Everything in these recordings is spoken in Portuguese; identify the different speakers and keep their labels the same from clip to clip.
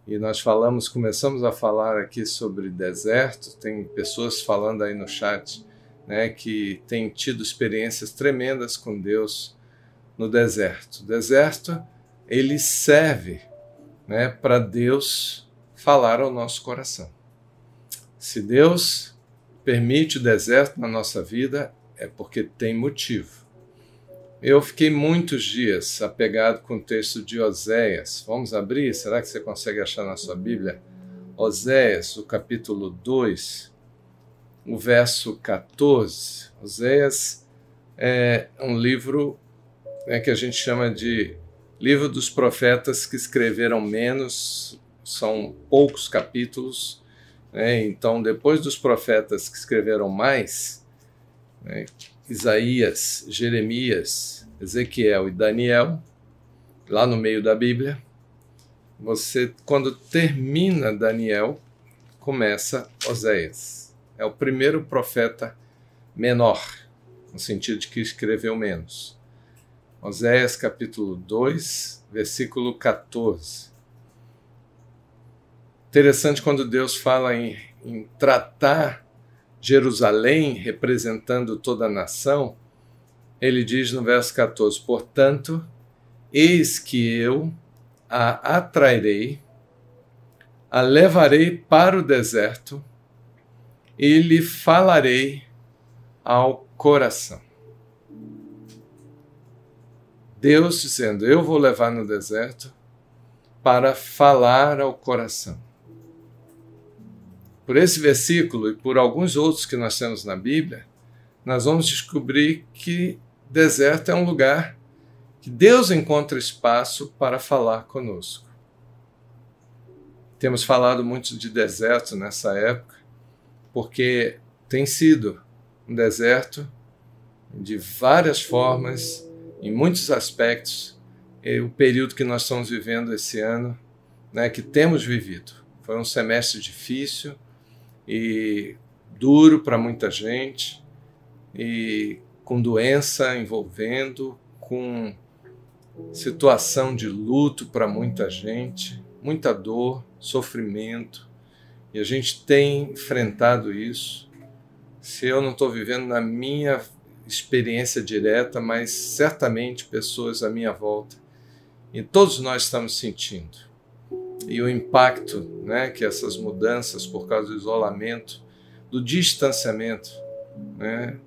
Speaker 1: E nós começamos a falar aqui sobre deserto. Tem pessoas falando aí no chat, né, que têm tido experiências tremendas com Deus no deserto. O deserto, ele serve, né, para Deus falar ao nosso coração. Se Deus permite o deserto na nossa vida, é porque tem motivo. Eu fiquei muitos dias apegado com o texto de Oséias. Vamos abrir? Será que você consegue achar na sua Bíblia? Oséias, o capítulo 2, o verso 14. Oséias é um livro, né, que a gente chama de livro dos profetas que escreveram menos, são poucos capítulos, né? Então, depois dos profetas que escreveram mais, né, Isaías, Jeremias, Ezequiel e Daniel, lá no meio da Bíblia, você, quando termina Daniel, começa Oséias. É o primeiro profeta menor, no sentido de que escreveu menos. Oséias capítulo 2, versículo 14. Interessante quando Deus fala em tratar Jerusalém, representando toda a nação, ele diz no verso 14, portanto, eis que eu a atrairei, a levarei para o deserto e lhe falarei ao coração. Deus dizendo, eu vou levar no deserto para falar ao coração. Por esse versículo e por alguns outros que nós temos na Bíblia, nós vamos descobrir que deserto é um lugar que Deus encontra espaço para falar conosco. Temos falado muito de deserto nessa época, porque tem sido um deserto de várias formas, em muitos aspectos, o período que nós estamos vivendo esse ano, né, que temos vivido. Foi um semestre difícil, e duro para muita gente, e com doença envolvendo, com situação de luto para muita gente, muita dor, sofrimento, e a gente tem enfrentado isso. Se eu não estou vivendo na minha experiência direta, mas certamente pessoas à minha volta, e todos nós estamos sentindo. E o impacto, né, que essas mudanças por causa do isolamento, do distanciamento, né,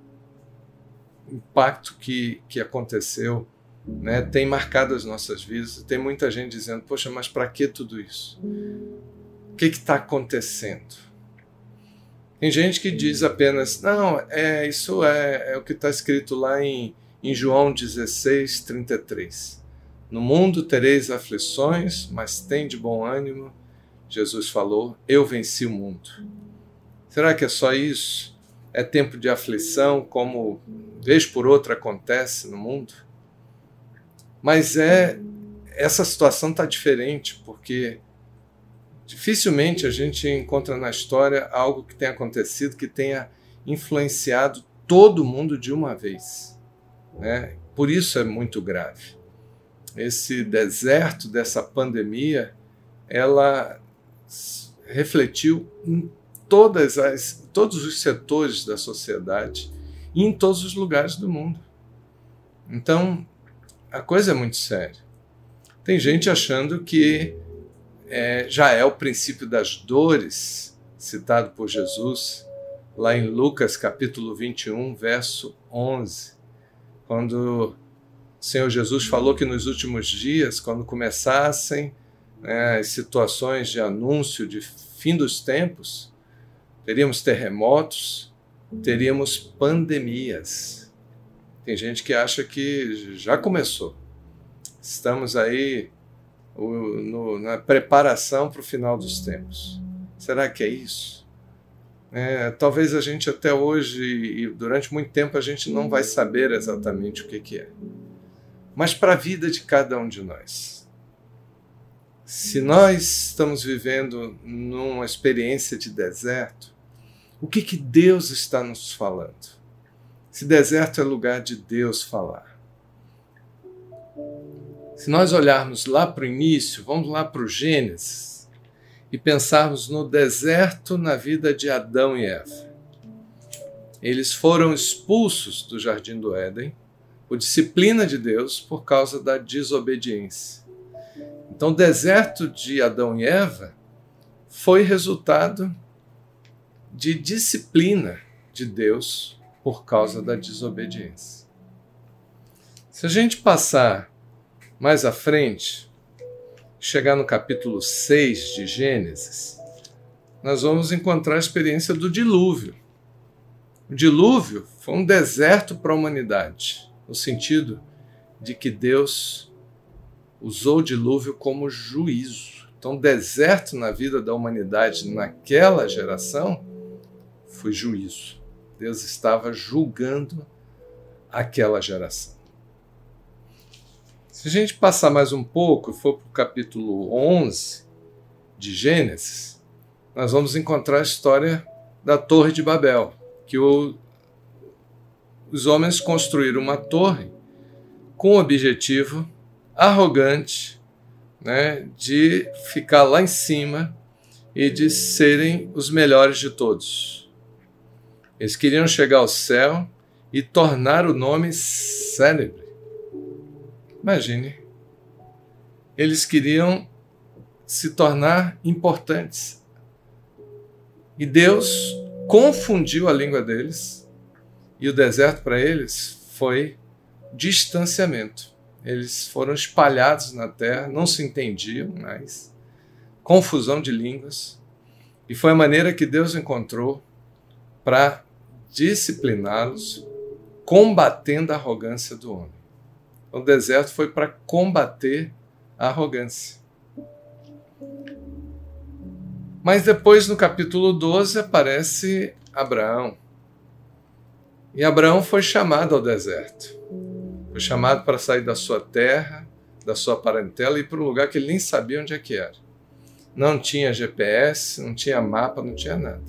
Speaker 1: impacto que aconteceu, né, tem marcado as nossas vidas. Tem muita gente dizendo, poxa, mas para que tudo isso? O que está acontecendo? Tem gente que diz apenas, não, isso é o que está escrito lá em João 16, 33. No mundo tereis aflições, mas tende bom ânimo. Jesus falou, eu venci o mundo. Será que é só isso? É tempo de aflição, como vez por outra acontece no mundo? Mas essa situação está diferente, porque dificilmente a gente encontra na história algo que tenha acontecido, que tenha influenciado todo mundo de uma vez, né? Por isso é muito grave. Esse deserto dessa pandemia, ela refletiu em todos os setores da sociedade e em todos os lugares do mundo. Então, a coisa é muito séria. Tem gente achando que já é o princípio das dores, citado por Jesus, lá em Lucas capítulo 21, verso 11, quando o Senhor Jesus falou que nos últimos dias, quando começassem as situações de anúncio de fim dos tempos, teríamos terremotos, teríamos pandemias. Tem gente que acha que já começou. Estamos aí na preparação para o final dos tempos. Será que é isso? Talvez a gente até hoje, e durante muito tempo, a gente não vai saber exatamente o que é. Mas para a vida de cada um de nós. Se nós estamos vivendo numa experiência de deserto, o que Deus está nos falando? Esse deserto é lugar de Deus falar. Se nós olharmos lá para o início, vamos lá para o Gênesis, e pensarmos no deserto na vida de Adão e Eva. Eles foram expulsos do Jardim do Éden por disciplina de Deus por causa da desobediência. Então, o deserto de Adão e Eva foi resultado de disciplina de Deus por causa da desobediência. Se a gente passar mais à frente, chegar no capítulo 6 de Gênesis, nós vamos encontrar a experiência do dilúvio. O dilúvio foi um deserto para a humanidade, no sentido de que Deus usou o dilúvio como juízo. Então, o deserto na vida da humanidade naquela geração foi juízo. Deus estava julgando aquela geração. Se a gente passar mais um pouco e for para o capítulo 11 de Gênesis, nós vamos encontrar a história da Torre de Babel, que os homens construíram uma torre com o objetivo arrogante, né, de ficar lá em cima e de serem os melhores de todos. Eles queriam chegar ao céu e tornar o nome célebre. Imagine, eles queriam se tornar importantes. E Deus confundiu a língua deles, e o deserto para eles foi distanciamento. Eles foram espalhados na terra, não se entendiam mais, confusão de línguas, e foi a maneira que Deus encontrou para discipliná-los, combatendo a arrogância do homem. O deserto foi para combater a arrogância. Mas depois, no capítulo 12, aparece Abraão. E Abraão foi chamado ao deserto. Foi chamado para sair da sua terra, da sua parentela, e ir para um lugar que ele nem sabia onde é que era. Não tinha GPS, não tinha mapa, não tinha nada.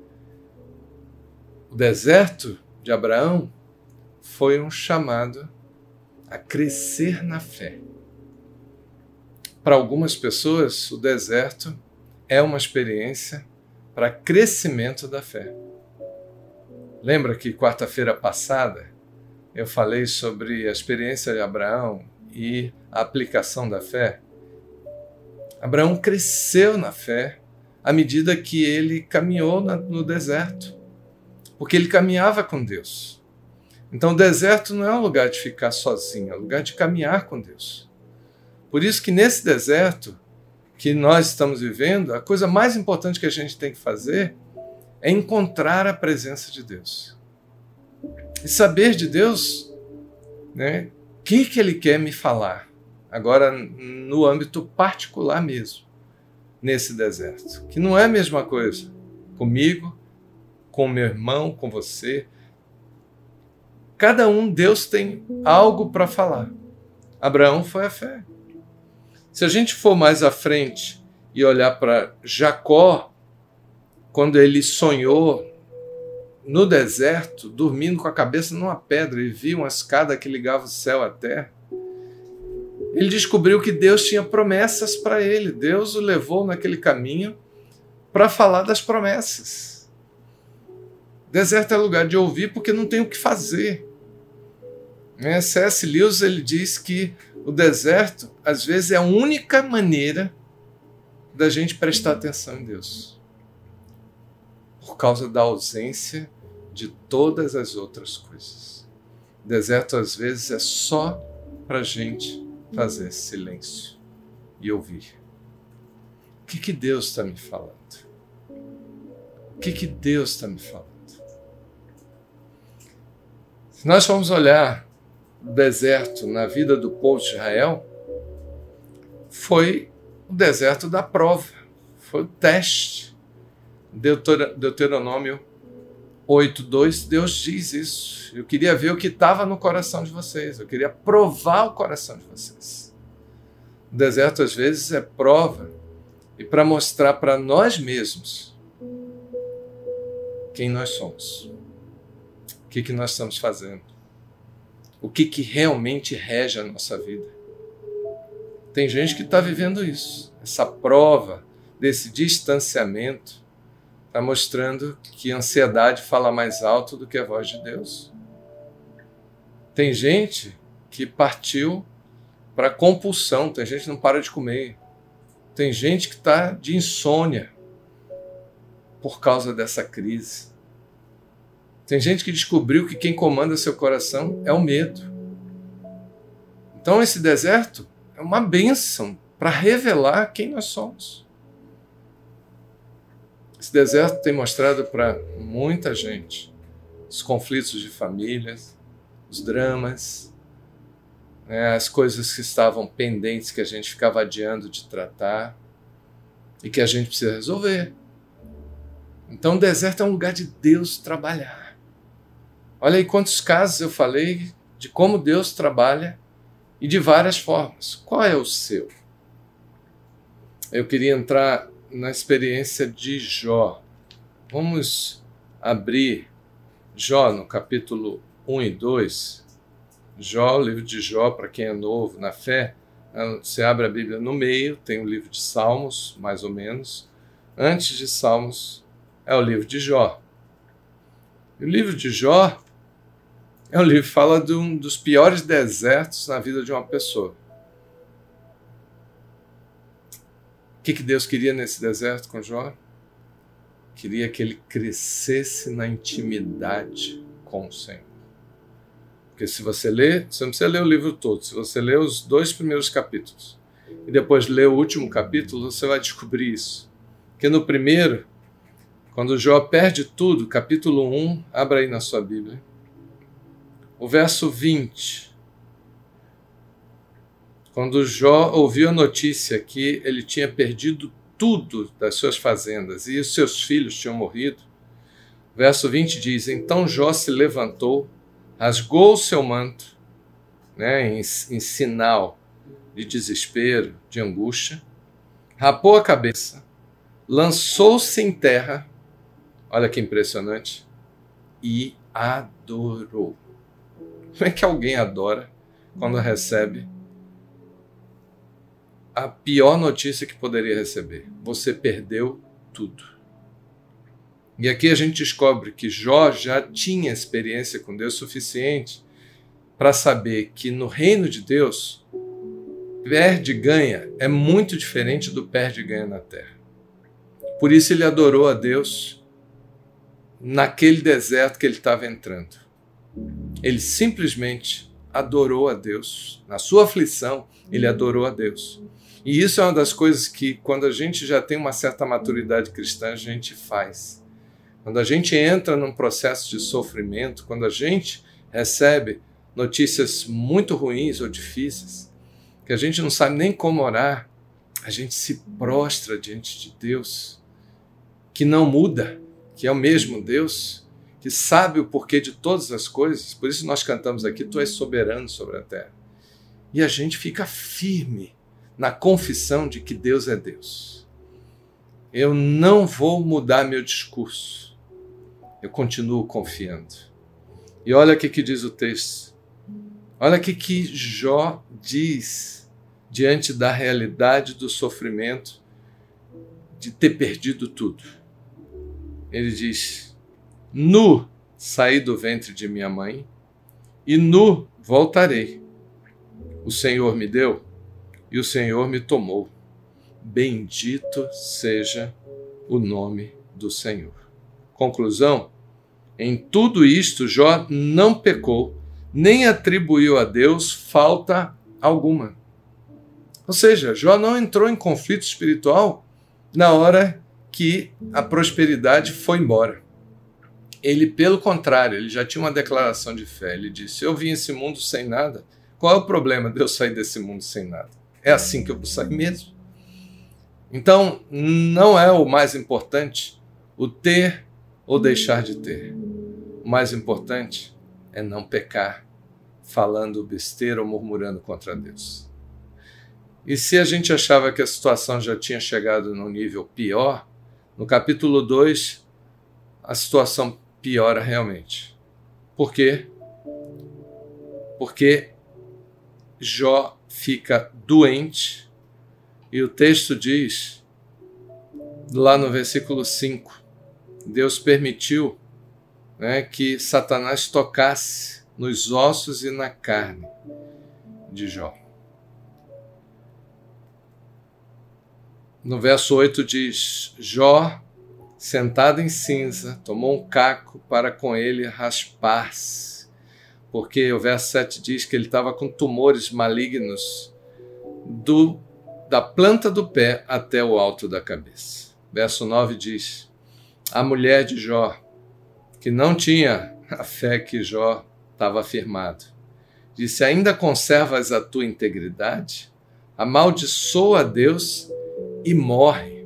Speaker 1: O deserto de Abraão foi um chamado a crescer na fé. Para algumas pessoas, o deserto é uma experiência para crescimento da fé. Lembra que quarta-feira passada eu falei sobre a experiência de Abraão e a aplicação da fé? Abraão cresceu na fé à medida que ele caminhou no deserto, porque ele caminhava com Deus. Então o deserto não é um lugar de ficar sozinho, é um lugar de caminhar com Deus. Por isso que nesse deserto que nós estamos vivendo, a coisa mais importante que a gente tem que fazer é encontrar a presença de Deus. E saber de Deus, né, o que Ele quer me falar, agora no âmbito particular mesmo, nesse deserto. Que não é a mesma coisa comigo, com meu irmão, com você. Cada um, Deus tem algo para falar. Abraão foi a fé. Se a gente for mais à frente e olhar para Jacó, quando ele sonhou no deserto, dormindo com a cabeça numa pedra e viu uma escada que ligava o céu à terra, ele descobriu que Deus tinha promessas para ele. Deus o levou naquele caminho para falar das promessas. Deserto é lugar de ouvir porque não tem o que fazer. C.S. Lewis, ele diz que o deserto, às vezes, é a única maneira da gente prestar atenção em Deus, por causa da ausência de todas as outras coisas. O deserto, às vezes, é só para a gente fazer silêncio e ouvir. O que Deus está me falando? O que Deus está me falando? Se nós formos olhar o deserto na vida do povo de Israel, foi o deserto da prova, foi o teste. Deuteronômio 8:2, Deus diz isso. Eu queria ver o que estava no coração de vocês, eu queria provar o coração de vocês. O deserto, às vezes, é prova, e para mostrar para nós mesmos quem nós somos, o que nós estamos fazendo, o que realmente rege a nossa vida. Tem gente que está vivendo isso, essa prova desse distanciamento está mostrando que a ansiedade fala mais alto do que a voz de Deus. Tem gente que partiu para compulsão, tem gente que não para de comer, tem gente que está de insônia por causa dessa crise. Tem gente que descobriu que quem comanda seu coração é o medo. Então esse deserto é uma bênção para revelar quem nós somos. Esse deserto tem mostrado para muita gente os conflitos de famílias, os dramas, as coisas que estavam pendentes, que a gente ficava adiando de tratar e que a gente precisa resolver. Então o deserto é um lugar de Deus trabalhar. Olha aí quantos casos eu falei de como Deus trabalha e de várias formas. Qual é o seu? Eu queria entrar na experiência de Jó. Vamos abrir Jó no capítulo 1 e 2. Jó, o livro de Jó, para quem é novo na fé, você abre a Bíblia no meio, tem o livro de Salmos, mais ou menos. Antes de Salmos é o livro de Jó. E o livro de Jó é um livro que fala de um dos piores desertos na vida de uma pessoa. O que Deus queria nesse deserto com Jó? Queria que ele crescesse na intimidade com o Senhor. Porque se você ler, você não precisa ler o livro todo, se você ler os 2 primeiros capítulos e depois ler o último capítulo, você vai descobrir isso. Porque no primeiro, quando Jó perde tudo, capítulo 1, abra aí na sua Bíblia, o verso 20, quando Jó ouviu a notícia que ele tinha perdido tudo das suas fazendas e os seus filhos tinham morrido, verso 20 diz, então Jó se levantou, rasgou o seu manto, em sinal de desespero, de angústia, rapou a cabeça, lançou-se em terra, olha que impressionante, e adorou. Como é que alguém adora quando recebe a pior notícia que poderia receber? Você perdeu tudo. E aqui a gente descobre que Jó já tinha experiência com Deus suficiente para saber que no reino de Deus, perde e ganha é muito diferente do perde e ganha na terra. Por isso ele adorou a Deus naquele deserto que ele estava entrando. Ele simplesmente adorou a Deus. Na sua aflição, ele adorou a Deus. E isso é uma das coisas que, quando a gente já tem uma certa maturidade cristã, a gente faz. Quando a gente entra num processo de sofrimento, quando a gente recebe notícias muito ruins ou difíceis, que a gente não sabe nem como orar, a gente se prostra diante de Deus, que não muda, que é o mesmo Deus, que sabe o porquê de todas as coisas. Por isso nós cantamos aqui, Tu és soberano sobre a terra. E a gente fica firme na confissão de que Deus é Deus. Eu não vou mudar meu discurso. Eu continuo confiando. E olha o que diz o texto. Olha o que Jó diz diante da realidade do sofrimento de ter perdido tudo. Ele diz, nu saí do ventre de minha mãe e nu voltarei. O Senhor me deu e o Senhor me tomou. Bendito seja o nome do Senhor. Conclusão, em tudo isto Jó não pecou, nem atribuiu a Deus falta alguma. Ou seja, Jó não entrou em conflito espiritual na hora que a prosperidade foi embora. Ele, pelo contrário, ele já tinha uma declaração de fé. Ele disse, eu vim esse mundo sem nada. Qual é o problema de eu sair desse mundo sem nada? É assim que eu vou sair mesmo. Então, não é o mais importante o ter ou deixar de ter. O mais importante é não pecar, falando besteira ou murmurando contra Deus. E se a gente achava que a situação já tinha chegado num nível pior, no capítulo 2, a situação piora realmente. Por quê? Porque Jó fica doente e o texto diz lá no versículo 5, Deus permitiu, né, que Satanás tocasse nos ossos e na carne de Jó. No verso 8 diz: Jó, sentado em cinza, tomou um caco para com ele raspar-se, porque o verso 7 diz que ele estava com tumores malignos da planta do pé até o alto da cabeça. Verso 9 diz: a mulher de Jó, que não tinha a fé que Jó estava afirmado, disse: ainda conservas a tua integridade? Amaldiçoa a Deus e morre.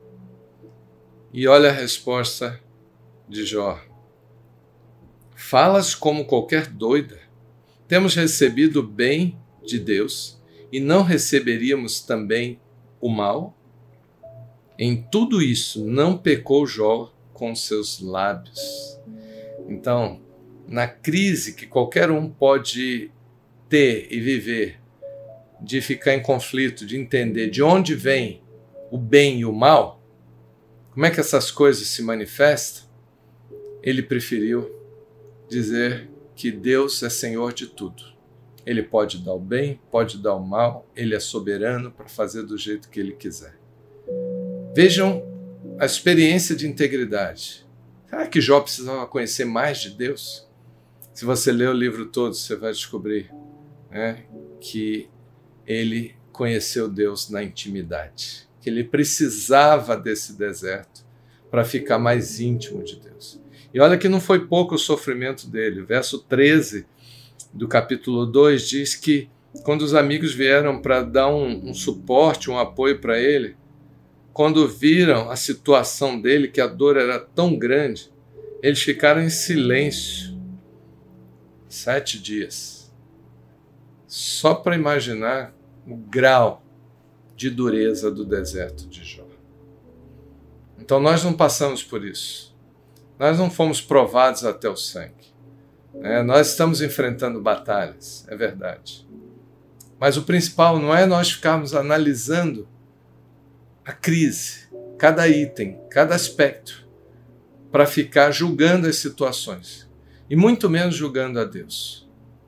Speaker 1: E olha a resposta de Jó: falas como qualquer doida. Temos recebido o bem de Deus e não receberíamos também o mal? Em tudo isso não pecou Jó com seus lábios. Então, na crise que qualquer um pode ter e viver, de ficar em conflito, de entender de onde vem o bem e o mal, como é que essas coisas se manifestam, ele preferiu dizer que Deus é Senhor de tudo. Ele pode dar o bem, pode dar o mal, ele é soberano para fazer do jeito que ele quiser. Vejam a experiência de integridade. Será que Jó precisava conhecer mais de Deus? Se você ler o livro todo, você vai descobrir, né, que ele conheceu Deus na intimidade, que ele precisava desse deserto para ficar mais íntimo de Deus. E olha que não foi pouco o sofrimento dele. Verso 13 do capítulo 2 diz que quando os amigos vieram para dar um suporte, um apoio para ele, quando viram a situação dele, que a dor era tão grande, eles ficaram em silêncio 7 dias. Só para imaginar o grau de dureza do deserto de Jó. Então nós não passamos por isso. Nós não fomos provados até o sangue. Nós estamos enfrentando batalhas, é verdade. Mas o principal não é nós ficarmos analisando a crise, cada item, cada aspecto, para ficar julgando as situações. E muito menos julgando a Deus.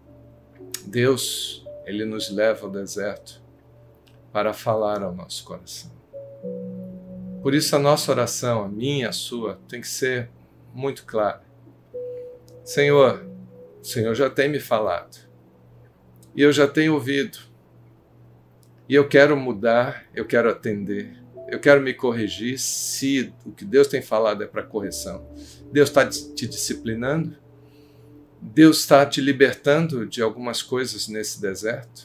Speaker 1: Deus, ele nos leva ao deserto para falar ao nosso coração. Por isso a nossa oração, a minha, a sua, tem que ser muito clara. Senhor, o Senhor já tem me falado. E eu já tenho ouvido. E eu quero mudar, eu quero atender. Eu quero me corrigir se o que Deus tem falado é para correção. Deus está te disciplinando? Deus está te libertando de algumas coisas nesse deserto?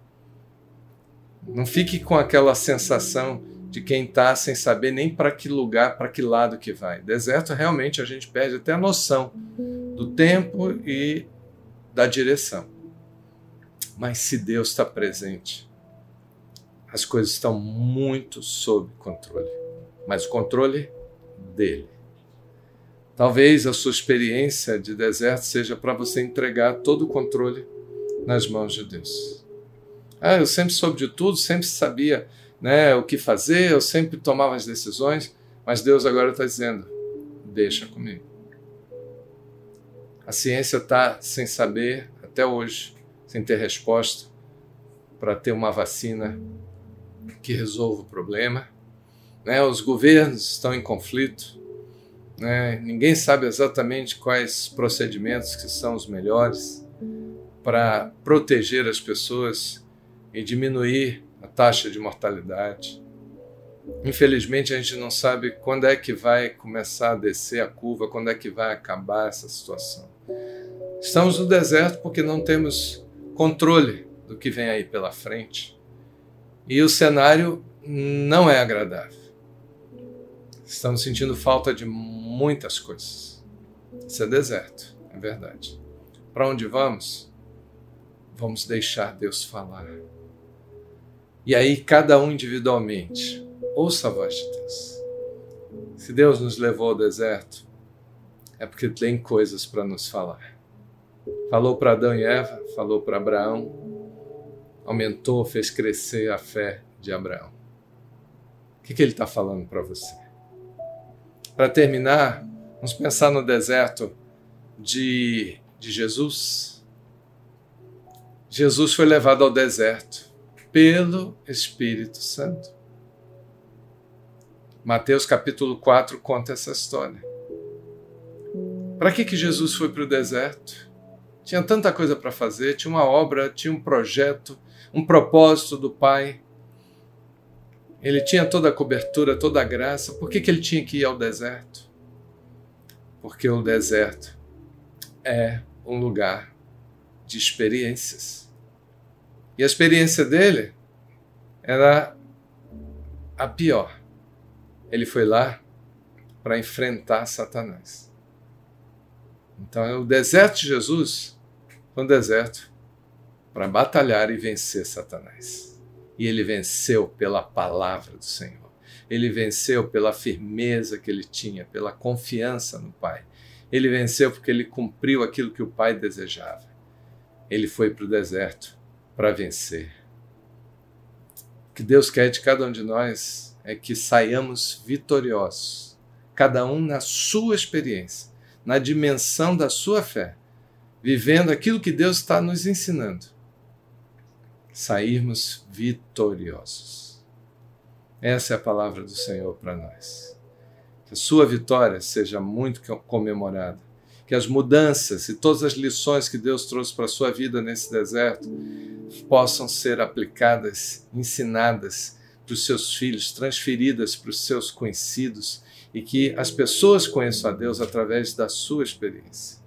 Speaker 1: Não fique com aquela sensação de quem está sem saber nem para que lugar, para que lado que vai. Deserto, realmente, a gente perde até a noção do tempo e da direção. Mas se Deus está presente, as coisas estão muito sob controle. Mas o controle dele. Talvez a sua experiência de deserto seja para você entregar todo o controle nas mãos de Deus. Eu sempre soube de tudo, sempre sabia, né, o que fazer, eu sempre tomava as decisões, mas Deus agora está dizendo, deixa comigo. A ciência está sem saber, até hoje, sem ter resposta para ter uma vacina que resolva o problema. Os governos estão em conflito. Ninguém sabe exatamente quais procedimentos que são os melhores para proteger as pessoas e diminuir a taxa de mortalidade. Infelizmente, a gente não sabe quando é que vai começar a descer a curva, quando é que vai acabar essa situação. Estamos no deserto porque não temos controle do que vem aí pela frente. E o cenário não é agradável. Estamos sentindo falta de muitas coisas. Isso é deserto, é verdade. Para onde vamos? Vamos deixar Deus falar. E aí, cada um individualmente, ouça a voz de Deus. Se Deus nos levou ao deserto, é porque tem coisas para nos falar. Falou para Adão e Eva, falou para Abraão, aumentou, fez crescer a fé de Abraão. O que ele está falando para você? Para terminar, vamos pensar no deserto de Jesus. Jesus foi levado ao deserto pelo Espírito Santo. Mateus capítulo 4 conta essa história. Para que Jesus foi para o deserto? Tinha tanta coisa para fazer, tinha uma obra, tinha um projeto, um propósito do Pai. Ele tinha toda a cobertura, toda a graça. Por que ele tinha que ir ao deserto? Porque o deserto é um lugar de experiências. E a experiência dele era a pior. Ele foi lá para enfrentar Satanás. Então, o deserto de Jesus foi um deserto para batalhar e vencer Satanás. E ele venceu pela palavra do Senhor. Ele venceu pela firmeza que ele tinha, pela confiança no Pai. Ele venceu porque ele cumpriu aquilo que o Pai desejava. Ele foi para o deserto para vencer. O que Deus quer de cada um de nós é que saiamos vitoriosos, cada um na sua experiência, na dimensão da sua fé, vivendo aquilo que Deus está nos ensinando. Sairmos vitoriosos. Essa é a palavra do Senhor para nós. Que a sua vitória seja muito comemorada. Que as mudanças e todas as lições que Deus trouxe para a sua vida nesse deserto possam ser aplicadas, ensinadas para os seus filhos, transferidas para os seus conhecidos e que as pessoas conheçam a Deus através da sua experiência.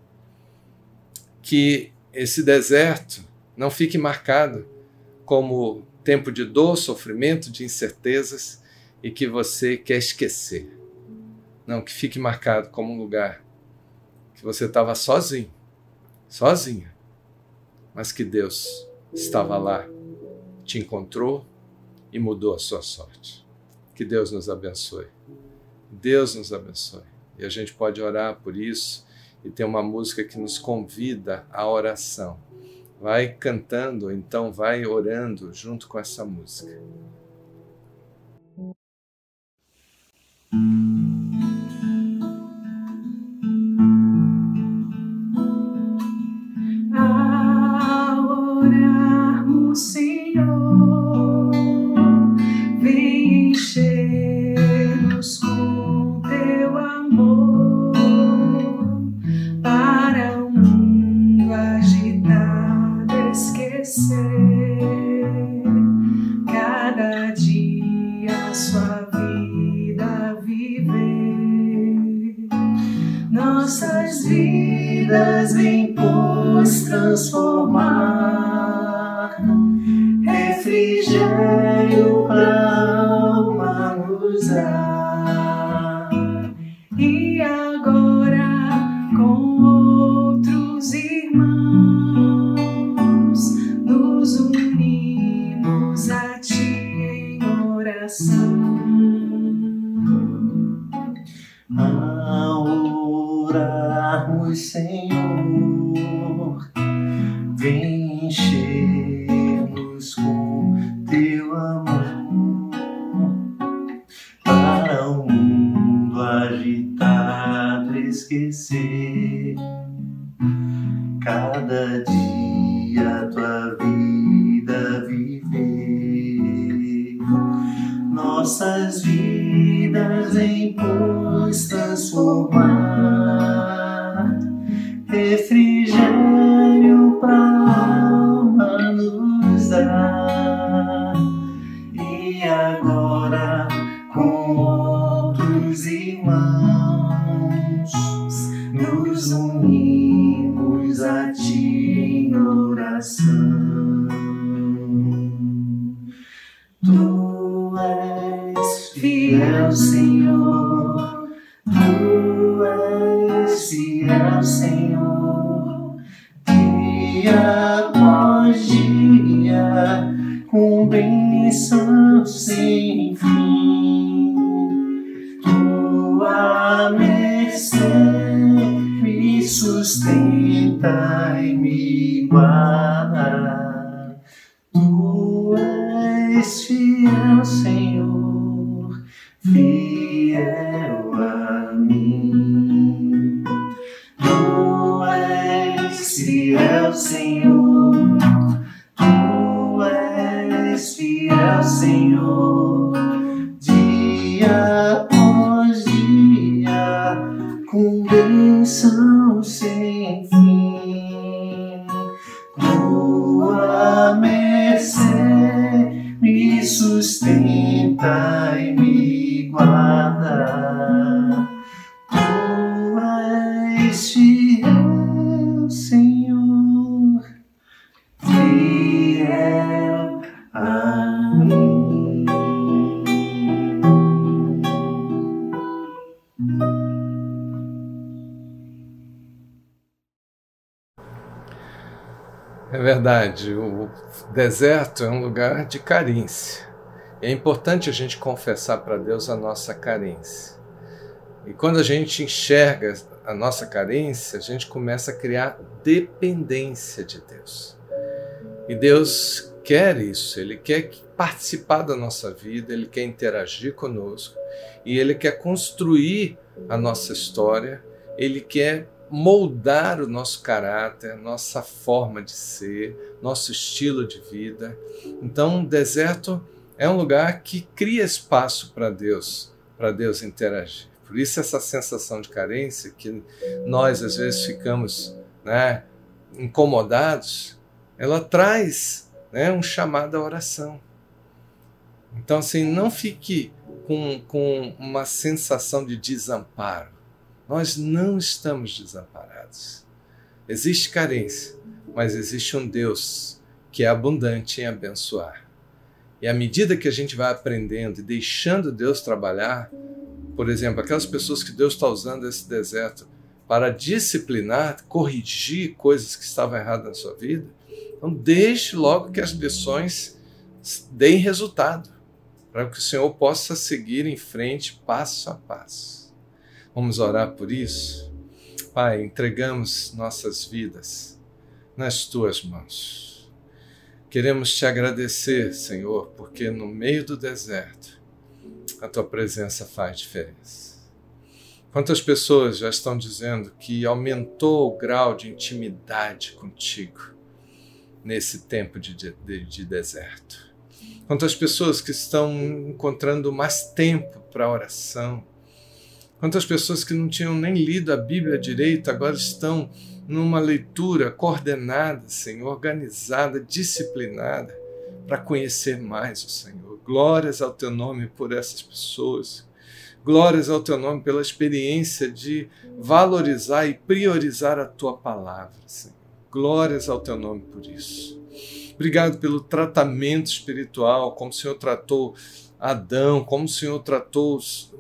Speaker 1: Que esse deserto não fique marcado como tempo de dor, sofrimento, de incertezas e que você quer esquecer. Não, que fique marcado como um lugar que você estava sozinho, sozinha, mas que Deus estava lá, te encontrou e mudou a sua sorte. Que Deus nos abençoe. Deus nos abençoe. E a gente pode orar por isso e tem uma música que nos convida à oração. Vai cantando, ou então vai orando junto com essa música.
Speaker 2: Ao orarmos, Senhor, vem encher-nos com teu amor para o mundo agitado esquecer cada dia a sua vida viver. Nossas vidas vem, pois, transformar, refrigério pra alma nos dar. E agora com outros irmãos nos unimos a ti em oração.
Speaker 3: Ao orarmos, Senhor, vem encher-nos com teu amor para o mundo agitado esquecer cada dia tua vida viver. Nossas vidas em pois transformar, refrigério pra alma nos dar. E agora com outros irmãos nos unimos a ti em oração. Tu és fiel, Senhor, tu és fiel, Senhor, dia após dia, com bênção sem fim. Tua mercê me sustenta e me guarda. Tu és fiel, Senhor, fiel a mim. mim. Tu és fiel, Senhor. Tu és fiel, Senhor. Dia após dia, com bênção sem fim. Tua mercê me sustenta e me guarda. Tu és fiel, Senhor, fiel a mim.
Speaker 1: É verdade, o deserto é um lugar de carência. É importante a gente confessar para Deus a nossa carência. E quando a gente enxerga a nossa carência, a gente começa a criar dependência de Deus. E Deus quer isso, Ele quer participar da nossa vida, Ele quer interagir conosco, e Ele quer construir a nossa história, Ele quer moldar o nosso caráter, nossa forma de ser, nosso estilo de vida. Então, o deserto é um lugar que cria espaço para Deus interagir. Por isso essa sensação de carência que nós às vezes ficamos, incomodados, ela traz, um chamado à oração. Então, assim, não fique com uma sensação de desamparo. Nós não estamos desamparados. Existe carência, mas existe um Deus que é abundante em abençoar. E à medida que a gente vai aprendendo e deixando Deus trabalhar, por exemplo, aquelas pessoas que Deus está usando esse deserto para disciplinar, corrigir coisas que estavam erradas na sua vida, então deixe logo que as lições deem resultado, para que o Senhor possa seguir em frente passo a passo. Vamos orar por isso? Pai, entregamos nossas vidas nas Tuas mãos. Queremos Te agradecer, Senhor, porque no meio do deserto, a Tua presença faz diferença. Quantas pessoas já estão dizendo que aumentou o grau de intimidade contigo nesse tempo de deserto? Quantas pessoas que estão encontrando mais tempo para a oração? Quantas pessoas que não tinham nem lido a Bíblia direito agora estão numa leitura coordenada, Senhor, organizada, disciplinada, para conhecer mais o Senhor. Glórias ao Teu nome por essas pessoas. Glórias ao Teu nome pela experiência de valorizar e priorizar a Tua palavra, Senhor. Glórias ao Teu nome por isso. Obrigado pelo tratamento espiritual, como o Senhor tratou Adão, como o Senhor tratou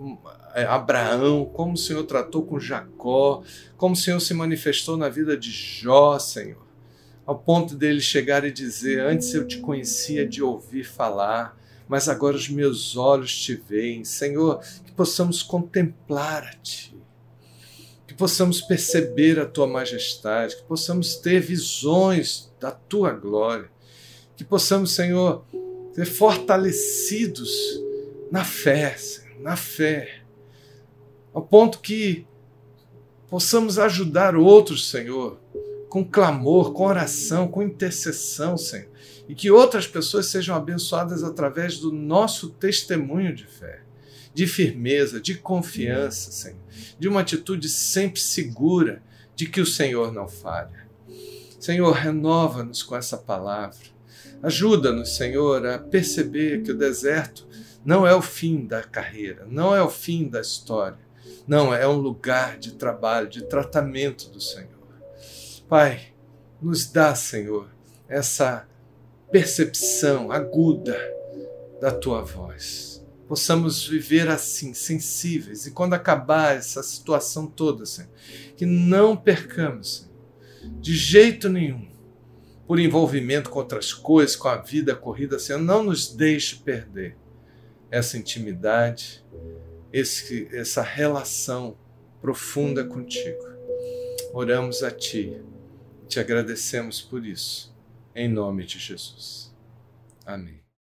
Speaker 1: Abraão, como o Senhor tratou com Jacó, como o Senhor se manifestou na vida de Jó, Senhor, ao ponto dele chegar e dizer: antes eu te conhecia de ouvir falar, mas agora os meus olhos te veem. Senhor, que possamos contemplar a Ti, que possamos perceber a Tua majestade, que possamos ter visões da Tua glória, que possamos, Senhor, ser fortalecidos na fé, Senhor, na fé, ao ponto que possamos ajudar outros, Senhor, com clamor, com oração, com intercessão, Senhor, e que outras pessoas sejam abençoadas através do nosso testemunho de fé, de firmeza, de confiança, Senhor, de uma atitude sempre segura de que o Senhor não falha. Senhor, renova-nos com essa palavra. Ajuda-nos, Senhor, a perceber que o deserto não é o fim da carreira, não é o fim da história. Não, é um lugar de trabalho, de tratamento do Senhor. Pai, nos dá, Senhor, essa percepção aguda da Tua voz. Possamos viver assim, sensíveis, e quando acabar essa situação toda, Senhor, que não percamos, Senhor, de jeito nenhum, por envolvimento com outras coisas, com a vida corrida, Senhor, não nos deixe perder essa intimidade, essa relação profunda contigo. Oramos a Ti, te agradecemos por isso, em nome de Jesus. Amém.